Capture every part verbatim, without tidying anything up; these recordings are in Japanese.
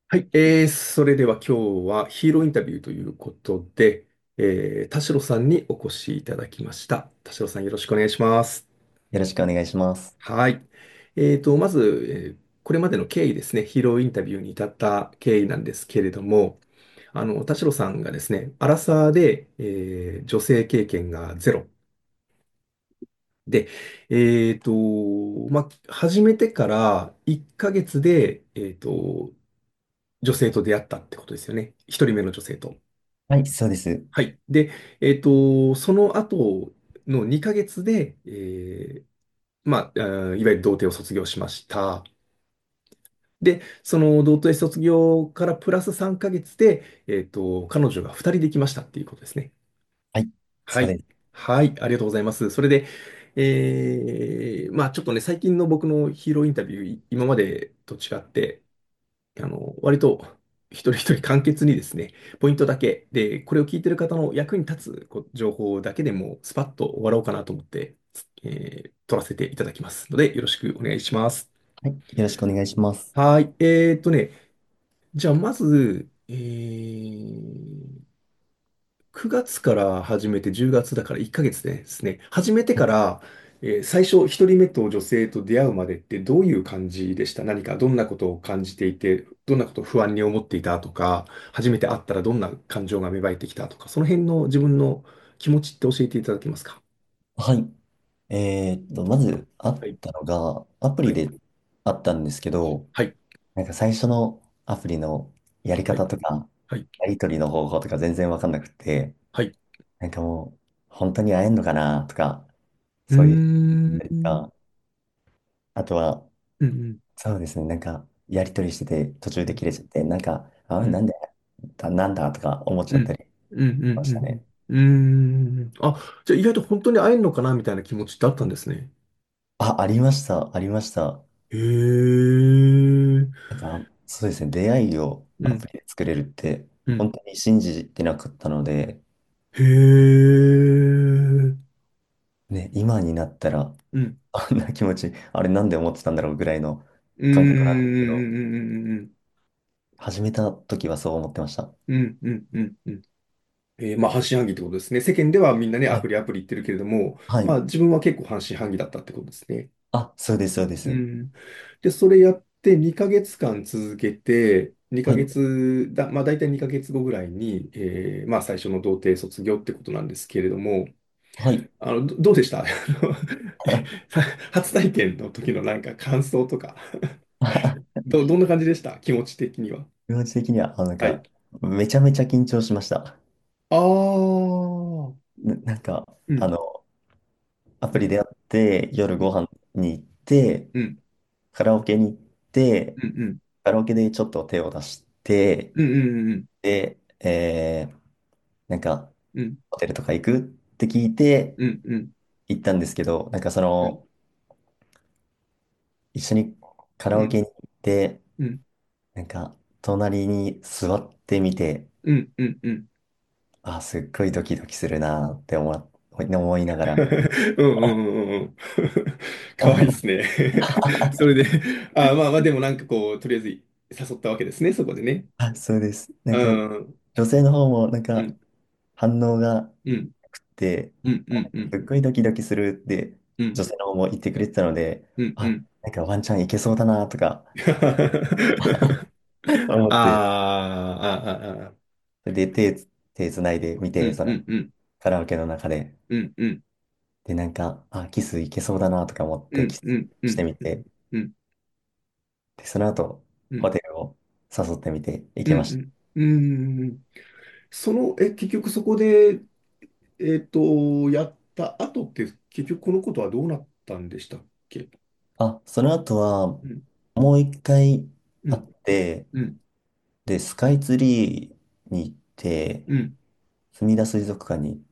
はい、えー、それでは今日はヒーローインタビューということで、えー、田代さんにお越しいただきました。田代さんよろしくお願いします。 よろしくお願いします。 はい。えーと、まず、えーこれまでの経緯ですね、ヒーローインタビューに至った経緯なんですけれども、あの、田代さんがですね、アラサーで、えー女性経験がゼロ。で、えーと、まあ、始めてからいっかげつで、えーと、女性と出会ったってことですよね。一人目の女性と。 はい、そうです。 はい。で、えっと、その後のにかげつで、えーまあ、あーいわゆる童貞を卒業しました。で、その童貞卒業からプラスさんかげつで、えっと、彼女がふたりできましたっていうことですね。 はい、 はい。 そうです。 はい。ありがとうございます。それで、えーまあちょっとね、最近の僕のヒーローインタビュー、い今までと違って、あの、割と一人一人簡潔にですね、ポイントだけで、これを聞いてる方の役に立つこう情報だけでもスパッと終わろうかなと思って、えー取らせていただきますので、よろしくお願いします。 はい、よろしくお願いします。 はい。えーっとね、じゃあまず、えーくがつから始めてじゅうがつだからいっかげつですね。始めてはい、 から、えー最初ひとりめと女性と出会うまでってどういう感じでした？何かどんなことを感じていて、どんなことを不安に思っていたとか、初めて会ったらどんな感情が芽生えてきたとか、その辺の自分の気持ちって教えていただけますか？ はい。えーっと、まず会っはい。 たのが、アプはい。 リで会ったんですけど、 はい。 なんか最初のアプリのやりはい。 方とか、 はい。 やり取りの方法とか全然わかんなくて、 はい。 なんかもう、本当に会えんのかなとか、 うーそういうん。 のとか、あとは、 うん。 そうですね、なんか、やり取りしてて途中で切れちゃって、なんか、あ、 うん。 なんで、だなんだとか思っちうん。 ゃったりしうん。うん。うん。 ましたね。 うん。うーん。あ、じゃあ意外と本当に会えるのかなみたいな気持ちってあったんですね。 あ、ありました、ありました。 へえ。 なんか、そうですね、出会いをうん。 アプリで作れるって、 うん。 本当に信じてなかったので、 へえ。 ね、今になったら、 うん。 あんな気持ち、あれなんで思ってたんだろうぐらいのうー感覚なんですけど、 ん。 始めた時はそう思ってました。 うん。うん。うん。うん。えー、まあ、半信半疑ってことですね。世間ではみんなね、アはい。 プリアプリ言ってるけれども、 はい。 まあ、自分は結構半信半疑だったってことですね。 あ、そうです、そうです。 うん。で、それやってにかげつかん続けて、2 はい。 ヶ月、だ、まあ、大体にかげつごぐらいに、えーまあ、最初の童貞卒業ってことなんですけれども、 はい。 あの、ど、どうでした？あの初体験の時のなんか感想とかど、どんな感じでした？気持ち的には。 気持ち的には、あ、なんはい。 か、めちゃめちゃ緊張しました。 ああ、 な、なんか、 うん、 あの、アうん、 プリでやって、夜うん、 ご飯に行って、 うん、 カラオケに行って、 うん、うん、 カラオケでちょっと手を出して、 うん、うん、 で、えー、なんか、 うん、 ホテルとか行くって聞いてうん、うん、 行ったんですけど、なんかそうん、 の、一緒にカラうん、 オケに行って、 うん、 なんか、隣に座ってみて、 うん、うん、うん、 あ、すっごいドキドキするなって思わ、思いながら、 うん、うん、うん。かわいいですね。それで、あ、まあまあ、でもなんかこう、とりあえず誘ったわけですね、そこでね。 あ、そうです。なうんか、 ん、 女性の方もなんかうん、 反応がうん、 良くて、 うん、うあん、うん、 すっごいドキドキするってうん、 女性の方も言ってくれてたので、 うん、うあ、 ん。 なんかワンチャンいけそうだなとかあ思って、 あ、ああ、ああ、 それで手、手つないで見て、 うん、 そのうん、うん、 カラオケの中で、 うん、うん、 で、なんか、あ、キスいけそうだなとか思ってキうん、うスん、うしてん、 みて、 うん、 で、その後、 うん、 ホテルを誘ってみて行うん、 きました。 うん、うん、うん。その、え、結局そこで、えっと、やった後って、結局このことはどうなったんでしたっけ？ あ、その後は、 うん、 もう一回会っうん、 て、 うん、 で、スカイツリーに行って、 うん、 すみだ水族館に行って、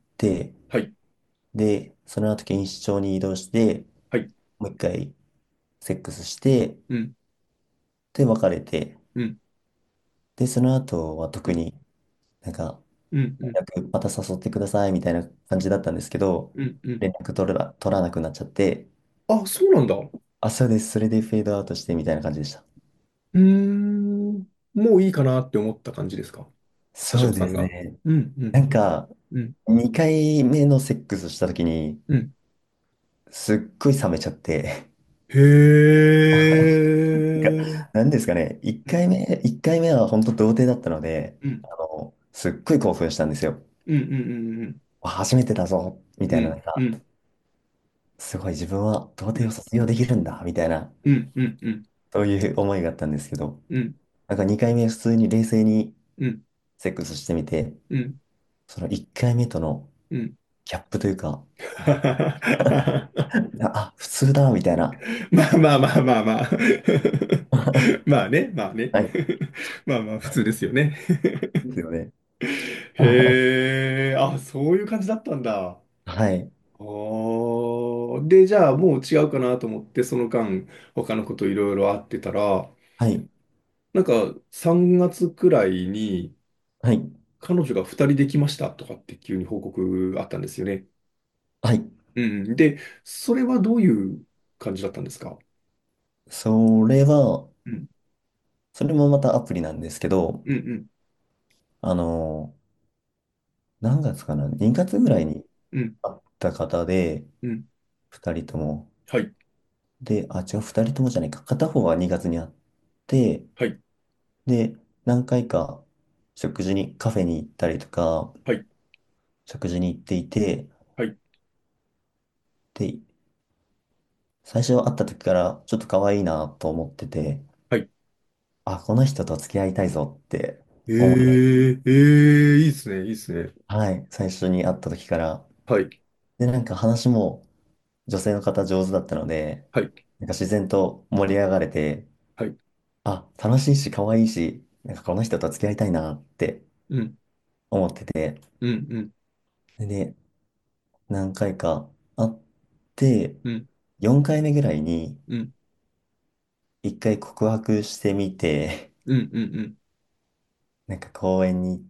はい、 で、その後錦糸町に移動して、 はい、 もう一回セックスして、 うん、 で、別れて、 うん、 で、その後はうん、 特になんか、 うん、うん、 連絡また誘ってくださいみたいな感じだったんですけど、 うん、うん。 連絡取ら、取らなくなっちゃって、 あ、そうなんだ。うあ、そうです。それでフェードアウトしてみたいな感じでした。 ーん。 もういいかなって思った感じですか？田そうで代さんが。 すね。 うん、うん、 なんか、 うん、 にかいめのセックスした時に、 うん。 すっごい冷めちゃって、 へなんか、 え。 なんですかね、1 うん、 回目、一回目は本当童貞だったので、 うん、 あの、すっごい興奮したんですよ。 うん、うん、うん、 あ初めてだぞ、みたいな、なうん、 んか、 うん、 すごい自分は童うん、 貞を卒業できるんだ、みたいな、 うん、うん、うん、 そういう思いがあったんですけど、 うん、 なんかにかいめ普通に冷静にうん、 セックスしてみて、 うん、 そのいっかいめとのうん。 ギャップというか、あ、普通だ、みたいな。 まあまあまあまあまあ。まあね、まあね。 はい。 まあまあ、普通ですよね。 ですよね。 へえ、あ、そういう感じだったんだ。 はい。 あーで、じゃあもう違うかなと思って、その間、他のこといろいろあってたら、 はい。 なんかさんがつくらいにはい。 彼女がふたりできましたとかって急に報告あったんですよね。 はい。 うん。で、それはどういう感じだったんですか？ それは、 うん。 それもまたアプリなんですけど、 うんうんあの、何月かな？ に 月ぐうんらいにうん会った方で、 うんふたりとも。 はい。 で、あ、違う、ふたりともじゃないか。片方はにがつに会って、 はい。 で、何回か食事に、カフェに行ったりとか、 はい。 食事に行っていて、 はい。 で、最初会った時からちょっと可愛いなと思ってて、 はい。 あ、この人と付き合いたいぞってえ思い始め、 ー、えー、いいっすね。いいっすね。 はい、最初に会った時から。 はい。 で、なんか話も女性の方上手だったので、 はい。 なんか自然と盛り上がれて、 はい。 あ、楽しいし可愛いし、なんかこの人と付き合いたいなってうん。 思ってて、 うん。うん。 で、何回か会って、 うん。 よんかいめぐらいにうん。 一回告白してみて、 うん。うん。うん。 なんか公園に行って、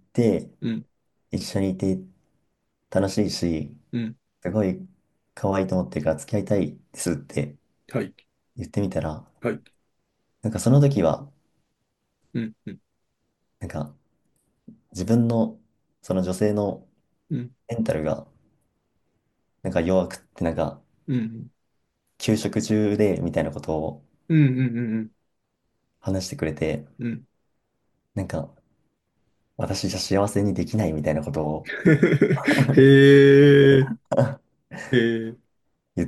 うん。 一緒にいて楽しいし、 うん。 すごい可愛いと思ってるから付き合いたいですってはい。 言ってみたら、 はい。 なんかその時は、 うん。うん。 なんか自分のその女性のうん。 メンタルがなんか弱くって、なんかうん。 休職中でみたいなことをうん。うん。うん。 話してくれて、 うん。 なんか私じゃ幸せにできないみたいなことをへえ。へえ。 言って、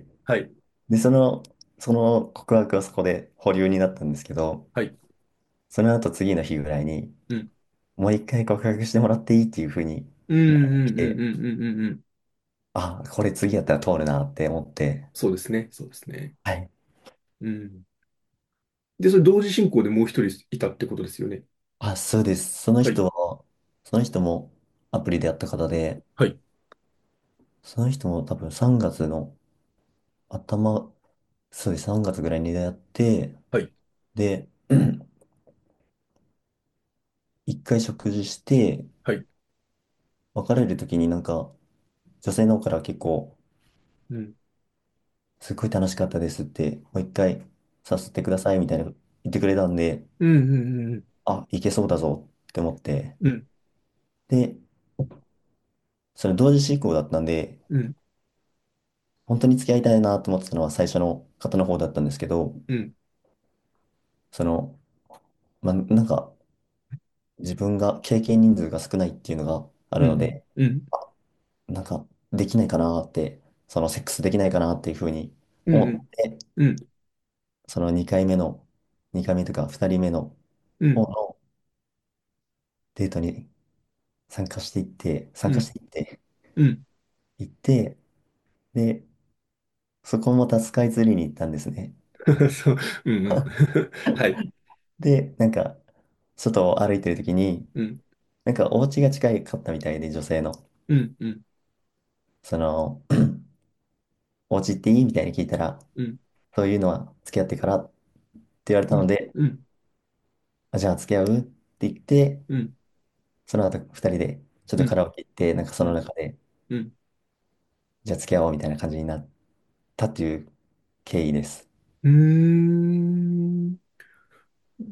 はい。 で、その、その告白はそこで保留になったんですけど、 はい。 その後次の日ぐらいに、 うん。 もう一回告白してもらっていいっていうふうにうん。 ラインうん。うん。 が来て、 うん。うん。うんうん。 あ、これ次やったら通るなって思って、 そうですね。そうですね。 はい。 うん。で、それ同時進行でもう一人いたってことですよね。 あ、そうです。そのはい。 人は、その人もアプリでやった方で、 はい。 その人も多分さんがつの頭、そうです、さんがつぐらいに出会って、 はい。 で、一回食事して、 はい。 別れる時になんか、女性の方から結構、 うん。 すっごい楽しかったですって、もう一回させてくださいみたいな言ってくれたんで、 うん。うん。うん。 あ、いけそうだぞって思って、 うん。 で、それ同時進行だったんで、 うん。 本当に付き合いたいなと思ってたのは最初の方の方だったんですけど、 うん。 その、まあ、なんか、自分が経験人数が少ないっていうのがあうん。 るので、 うん。 あ、なんか、できないかなって、そのセックスできないかなっていうふうにうん。 思って、 うん。 そのにかいめの、にかいめというかふたりめのうん。 方のデートに参加していって、参加しうん。 ていって、 うん。 行って、で、そこもまたスカイツリーに行ったんですね。 そう。うん。うん。はい。 で、なんか、外を歩いてる時に、 うん。 なんかお家が近かったみたいで、女性の。 うん。うん。 その、お家行っていいみたいに聞いたら、 うん。 そういうのは付き合ってからって言われうん。 たので、 うん。 あ、じゃあ付き合うって言って、 うん。 その後二人でちょっうん。 とカラオケ行って、なんかそうん。 の中で、 うん。 じゃあ付き合おうみたいな感じになったっていう経緯です。 うーん。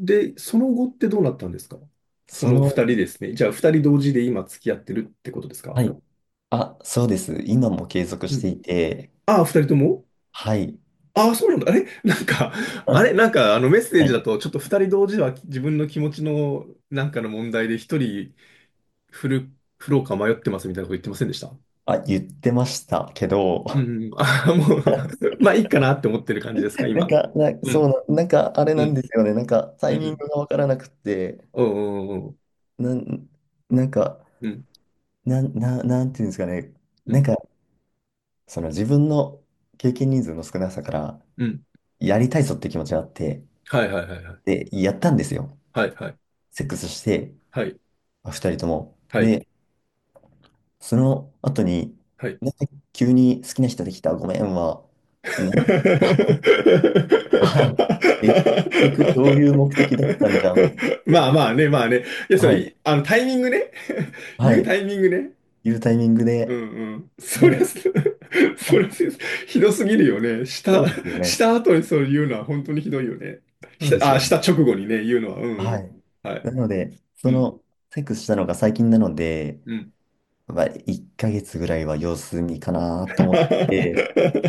で、その後ってどうなったんですか？その二その、 人ですね。じゃあ二人同時で今付き合ってるってことですか？ はい。あ、そうです。今も継続うん。 していて、 ああ、二人とも。 はい。 ああ、そうなんだ。あれなんか、ああ、 れなんか、あのメッセーはい。 ジだと、ちょっと二人同時は自分の気持ちのなんかの問題で一人振る、振ろうか迷ってますみたいなこと言ってませんでした？ あ、言ってましたけど、 うん。ああ、もうまあいいかなって思ってる感じですか、今。 なんか、な、 うん。 そうな、なんかあれうん。 なんですよね。なんかタイミンうん。 グがわからなくて、 うん。うん。 なん、なんか、 うん。 なん、な、なんていうんですかね。 うん。 なんか、その自分の経験人数の少なさから、 うん。 やりたいぞって気持ちがあって、 はいはいはいはい。 で、やったんですよ。 はいはい。 セックスして、 はい。 あ二人とも。 はい。 で、その後に、 はい。 なんか急に好きな人できた、ごめんは、なんあ結局そういう目的だったんじゃん。 まあまあね、まあね。いや、それ、 はい。 いあの、タイミングね。 はい。 言うタイミングね。 いうタイミングうんで、 うん。それ、 で、 それ、ひどすぎるよね。した、 そうですよね。 した後にそう言うのは本当にひどいよね。した、あ、 そうですよね。 した直後にね、言うのは。うんうん。 はい。 はい。 なので、そうん。 の、セックスしたのが最近なので、 うん。 まあ、いっかげつぐらいは様子見かなと思って、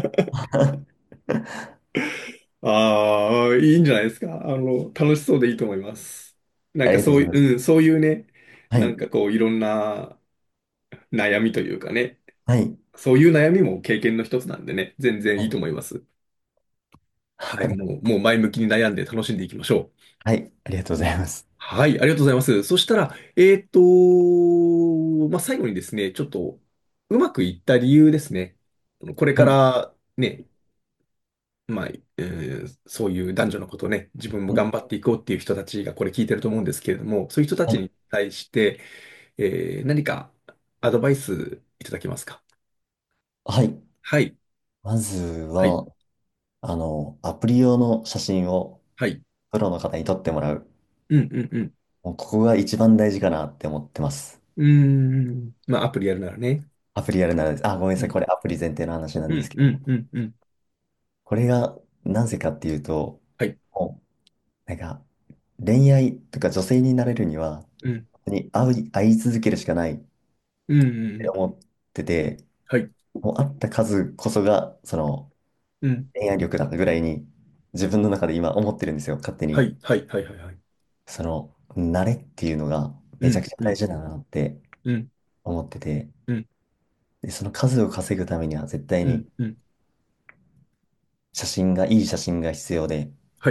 ああ、いいんじゃないですか。あの、楽しそうでいいと思います。なんありかそういう、 がとうございます。 うん、そういうね、 はい。 なんかこう、いろんな悩みというかね、 はい。 そういう悩みも経験の一つなんでね、全然いいはい。 と思います。はい、 ありもう、もう前向きに悩んで楽しんでいきましょう。 はい。ありがとうございます。 はい、ありがとうございます。そしたら、えっと、まあ、最後にですね、ちょっと、うまくいった理由ですね。これかはい。 らね、まあ、えーそういう男女のことね、自分もはい。 頑張っていこうっていう人たちがこれ聞いてると思うんですけれども、そういう人たはい。 ちに対して、えー何かアドバイスいただけますか？ はい。 はい、 まずはい、 は、あの、アプリ用の写真をはい。 プロの方に撮ってもらう。 うん、うん、うん。 もうここが一番大事かなって思ってます。 うーん。まあ、アプリやるならね。 アプリやるならです。あ、ごめんなさい。 うん、 これアプリ前提の話なんうん、 ですけど、 うん、うん、うん。 これがなぜかっていうと、 はい。 もう、なんか、恋愛とか女性になれるには、 うん、 本当に会い、会い続けるしかないっうん、うん。 て思ってて、 はい。 もう会った数こそが、その、 うん。 恋愛力だぐらいに、自分の中で今思ってるんですよ、勝手に。 はい、はい、はい、はい。はい。 その、慣れっていうのがうん、 めちゃくちゃうん、 大事だなってうん、 思ってて、 うん、 で、その数を稼ぐためには絶対にうん、うん。 写真が、いい写真が必要で、 はい。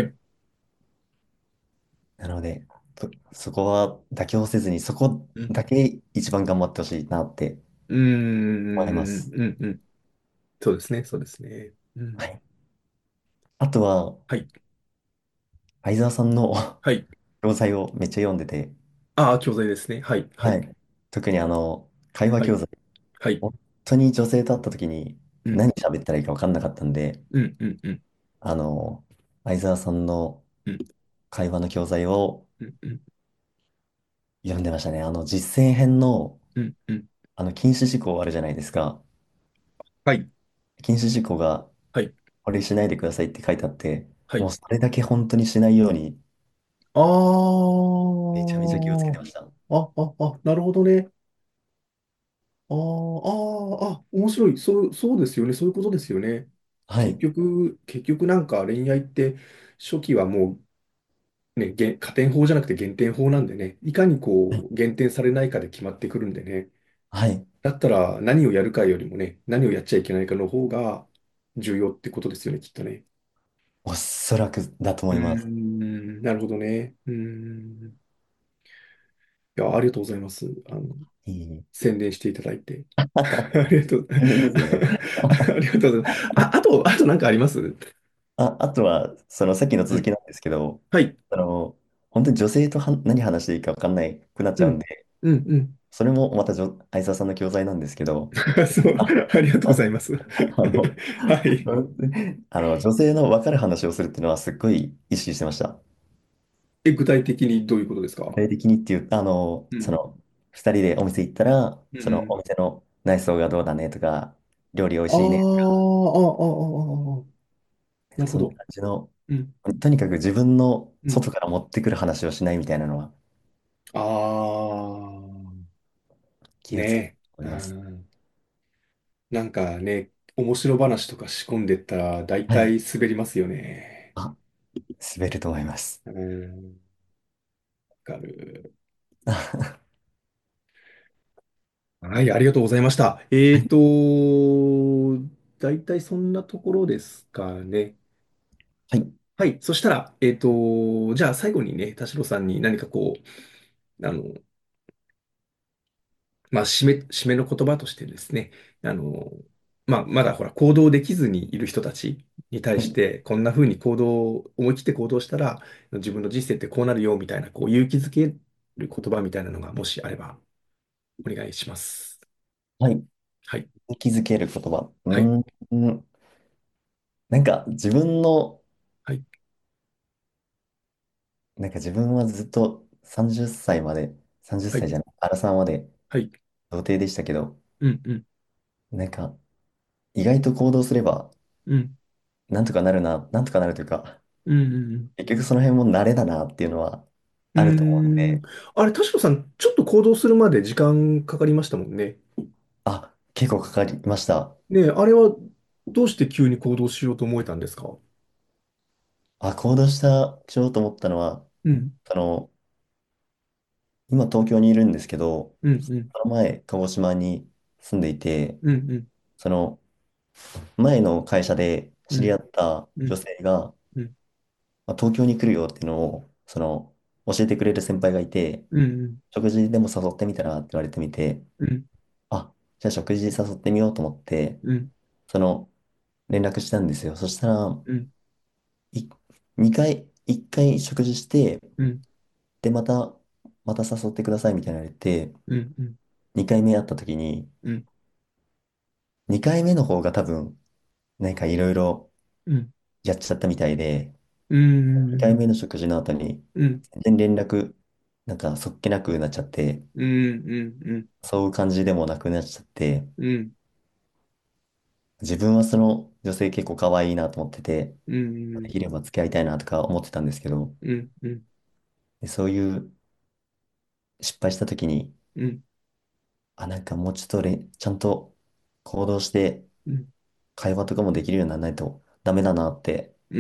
なので、とそこは妥協せずに、そこうん、 だけ一番頑張ってほしいなってうーん、 思います。 うん、うん。そうですね、そうですね。うん。 はい。あとは、 はい、 相沢さんのはい。 教材をめっちゃ読んでて、 ああ、教材ですね。はい、はい、 はい。特にあの、会話はい、 教材、 はい。 本当に女性と会った時にうん、 何喋ったらいいか分かんなかったんで、 うん、うん、うん、 あの、相沢さんのうん、 会話の教材をうん、うん、 読んでましたね。あの、実践編の、 うん、うん。 あの、禁止事項あるじゃないですか。 はい、 禁止事項が、 はい、 これしないでくださいって書いてあって、 はい。 もうそれだけ本当にしないように、 あめちゃめちゃ気をつけてあ、 ました。 あ、あ、あ、なるほどね。ああ、ああ、面白い。そう、そうですよね。そういうことですよね。結はい。 局、結局なんか恋愛って初期はもうね、げ加点法じゃなくて減点法なんでね、いかにはい。 こう減点されないかで決まってくるんでね。 はい。 だったら何をやるかよりもね、何をやっちゃいけないかの方が重要ってことですよね、きっとね。 おそらくだとうー思います。 ん、なるほどね。うーん。いや、ありがとうございます。あの、 いい。 宣伝していただいて。ありがとう。 大変ですよね。 ありがとうございます。あ、あと、あとなんかあります？ あ、あとは、そのさっきのうん。 続きなんですけど、 はい。 あの、本当に女性とは何話していいか分かんないくなっちうん。 ゃうんで、 うん、うん。 それもまたじょ相沢さんの教材なんですけど、 そう、 あ、 ありがとうござあ、 います。 あの、 はい。 あの、女性の分かる話をするっていうのはすっごい意識してました。 え、具体的にどういうことですか？ 具体的にっていう、あの、 うん。 その、二人でお店行ったら、 うん、 そのおうん。 店の内装がどうだねとか、料理美味ああ、あしいねとか、 あ、ああ、ああ、なるほそんなど。 感じのうん。 とにかく自分のうん。 外から持ってくる話をしないみたいなのはああ、 気をつけてねえ。うおります。 ん。なんかね、面白話とか仕込んでったら大はい。 体滑りますよね。 あ、滑ると思います。 うん。わかる。はい、ありがとうございました。えーはい。 と、大体そんなところですかね。 はい。 はい。そしたら、えーと、じゃあ最後にね、田代さんに何かこう、あの、まあ、締め、締めの言葉としてですね、あの、まあ、まだほら、行動できずにいる人たちに対はい。 して、こんな風に行動、思い切って行動したら、自分の人生ってこうなるよ、みたいな、こう、勇気づける言葉みたいなのが、もしあれば、お願いします。 はい。 はい。 気づける言葉。うはい。 ーん。なんか自分の、 はい。 なんか自分はずっとさんじゅっさいまで、30 はい。 歳じゃない、アラサーまではい。 童貞でしたけど、 うん、うん、 なんか意外と行動すれば、 うん、 なんとかなるな、なんとかなるというか、 うん、 結局その辺も慣れだなっていうのはうあると思うんん。うーん。 で、 あれ、田代さん、ちょっと行動するまで時間かかりましたもんね。 あ、結構かかりました。 ねえ、あれは、どうして急に行動しようと思えたんですか？ あ、行動した、しようと思ったのは、 うん、 その、今東京にいるんですけど、 うん、うん、 その前、鹿児島に住んでいて、 うん、うん、 その前の会社でうん、 知り合った女うん、 性が、 うん、 まあ、東京に来るよっていうのを、その、教えてくれる先輩がいて、 うん、 食事でも誘ってみたらって言われてみて、 うん、 あ、じゃあ食事誘ってみようと思って、 うん、 その、連絡したんですよ。そしたら、 うん、 い、にかい、いっかい食事して、 うん、 で、また、また誘ってくださいみたいなの言われて、 うん、うん、 にかいめ会った時に、 うん、 にかいめの方が多分、なんかいろいろうん、 やっちゃったみたいで、 うん、 にかいめの食事の後に、 うん、 全然連絡、なんかそっけなくなっちゃって、 うん、 そういう感じでもなくなっちゃって、 うん、 自分はその女性結構可愛いなと思ってて、 うん、 できれば付き合いたいなとか思ってたんですけど、 うん、うん、 でそういう失敗した時に、 うん、 あ、なんかもうちょっとれちゃんと行動してうん、 会話とかもできるようにならないとダメだなってうん、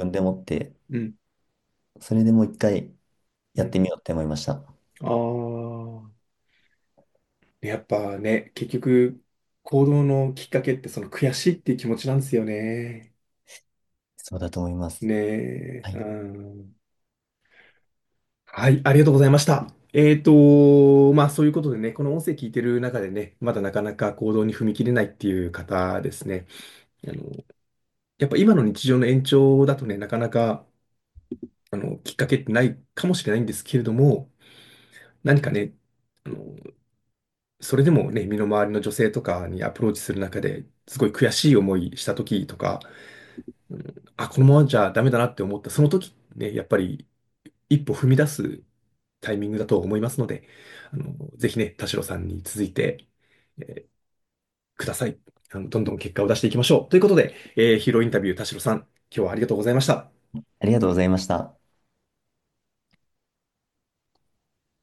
自分で思って、 うん、 それでもう一回うん。 やってみようって思いました。 ああ、やっぱね、結局、行動のきっかけってその悔しいっていう気持ちなんですよね。 そうだと思います。 ねえ、うはい。 ん。はい、ありがとうございました。えーと、まあそういうことでね、この音声聞いてる中でね、まだなかなか行動に踏み切れないっていう方ですね。あの、やっぱ今の日常の延長だとね、なかなか、あの、きっかけってないかもしれないんですけれども、何かね、あの、それでもね、身の回りの女性とかにアプローチする中ですごい悔しい思いした時とか、うん、あ、このままじゃダメだなって思った、その時ね、やっぱり一歩踏み出すタイミングだと思いますので、あの、ぜひね、田代さんに続いて、えーください。あの、どんどん結果を出していきましょう。ということで、えーヒーローインタビュー田代さん、今日はありがとうございました。 ありがとうございました。